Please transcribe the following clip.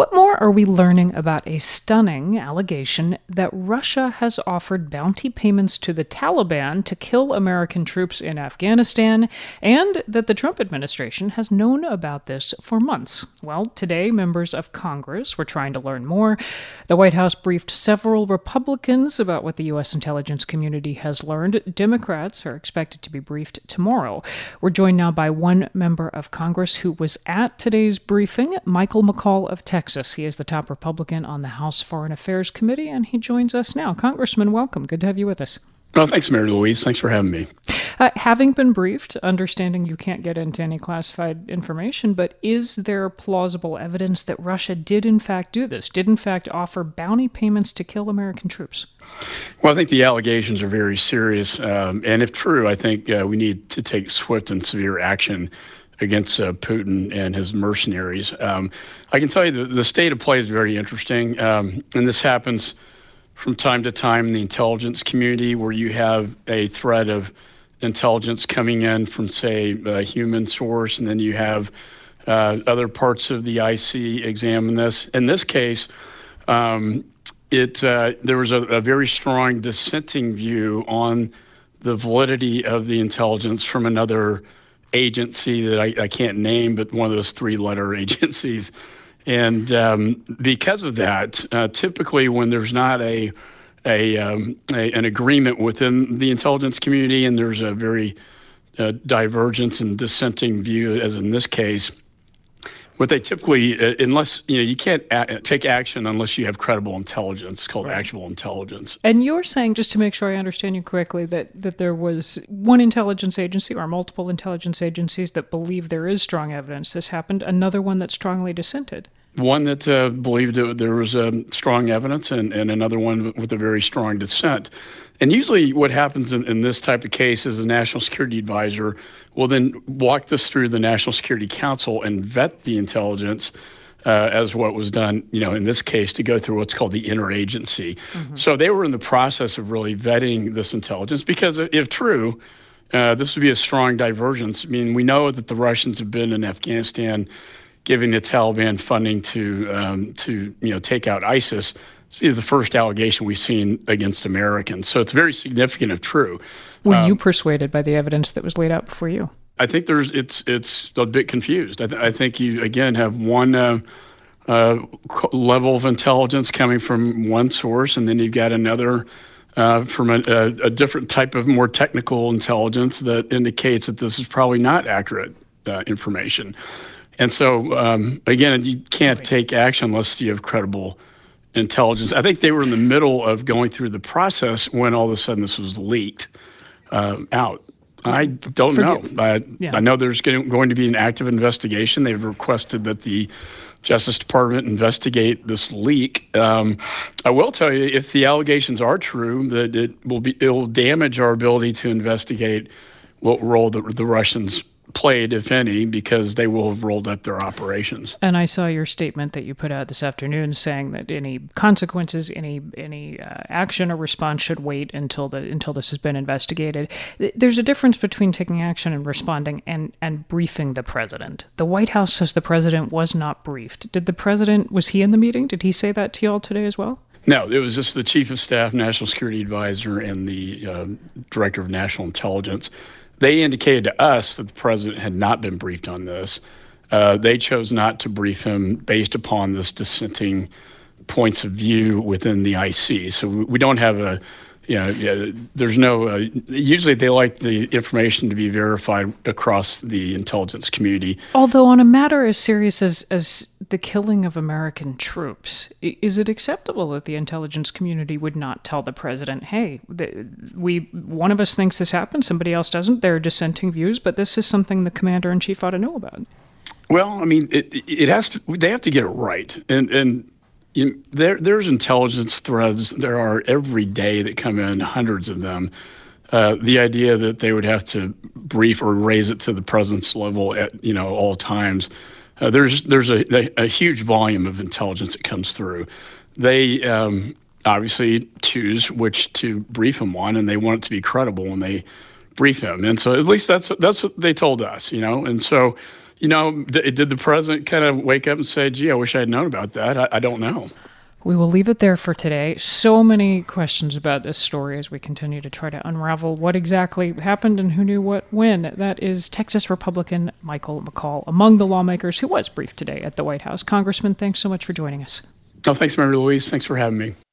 What more are we learning about a stunning allegation that Russia has offered bounty payments to the Taliban to kill American troops in Afghanistan, and that the Trump administration has known about this for months? Well, today, members of Congress were trying to learn more. The White House briefed several Republicans about what the U.S. intelligence community has learned. Democrats are expected to be briefed tomorrow. We're joined now by one member of Congress who was at today's briefing, Michael McCaul of Texas. He is the top Republican on the House Foreign Affairs Committee, and he joins us now. Congressman, welcome. Good to have you with us. Well, thanks, Mary Louise. Thanks for having me. Having been briefed, understanding you can't get into any classified information, but is there plausible evidence that Russia did in fact do this, did in fact offer bounty payments to kill American troops? Well, I think the allegations are very serious. And if true, I think we need to take swift and severe action against Putin and his mercenaries. I can tell you the state of play is very interesting. And this happens from time to time in the intelligence community, where you have a threat of intelligence coming in from, say, a human source, and then you have other parts of the IC examine this. In this case, there was a very strong dissenting view on the validity of the intelligence from another agency that I can't name, but one of those three-letter agencies. And because of that, typically when there's not an agreement within the intelligence community, and there's a very divergence and dissenting view, as in this case, what they typically, unless, you can't take action unless you have credible intelligence, called actual intelligence. And you're saying, just to make sure I understand you correctly, that there was one intelligence agency or multiple intelligence agencies that believe there is strong evidence this happened, another one that strongly dissented. One that believed there was strong evidence, and another one with a very strong dissent. And usually what happens in this type of case is the National Security Advisor will then walk this through the National Security Council and vet the intelligence as what was done, in this case, to go through what's called the interagency. Mm-hmm. So they were in the process of really vetting this intelligence because if true, this would be a strong divergence. I mean, we know that the Russians have been in Afghanistan giving the Taliban funding to take out ISIS. It's the first allegation we've seen against Americans. So it's very significant if true. Were you persuaded by the evidence that was laid out before you? I think it's a bit confused. I think you, again, have one level of intelligence coming from one source, and then you've got another from a different type of more technical intelligence that indicates that this is probably not accurate information. And so, again, you can't take action unless you have credible intelligence. I think they were in the middle of going through the process when all of a sudden this was leaked out. I don't know. I know there's going to be an active investigation. They've requested that the Justice Department investigate this leak. I will tell you, if the allegations are true, that it will damage our ability to investigate what role the Russians played, if any, because they will have rolled up their operations. And I saw your statement that you put out this afternoon saying that any consequences, any action or response should wait until this has been investigated. There's a difference between taking action and responding and briefing the president. The White House says the president was not briefed. Was he in the meeting? Did he say that to you all today as well? No, it was just the Chief of Staff, National Security Advisor, and the Director of National Intelligence. They indicated to us that the president had not been briefed on this. They chose not to brief him based upon this dissenting points of view within the IC. So we don't have there's no, usually they like the information to be verified across the intelligence community. Although on a matter as serious as the killing of American troops, is it acceptable that the intelligence community would not tell the president, hey, one of us thinks this happened, somebody else doesn't, there are dissenting views, but this is something the commander-in-chief ought to know about? Well, I mean, they have to get it right. And there's intelligence threads. There are every day that come in, hundreds of them. The idea that they would have to brief or raise it to the president's level at all times. There's a huge volume of intelligence that comes through. They obviously choose which to brief him on, and they want it to be credible when they brief him. And so at least that's what they told us, And so Did the president kind of wake up and say, gee, I wish I had known about that? I don't know. We will leave it there for today. So many questions about this story as we continue to try to unravel what exactly happened and who knew what when. That is Texas Republican Michael McCaul, among the lawmakers who was briefed today at the White House. Congressman, thanks so much for joining us. Oh, thanks, Mary Louise. Thanks for having me.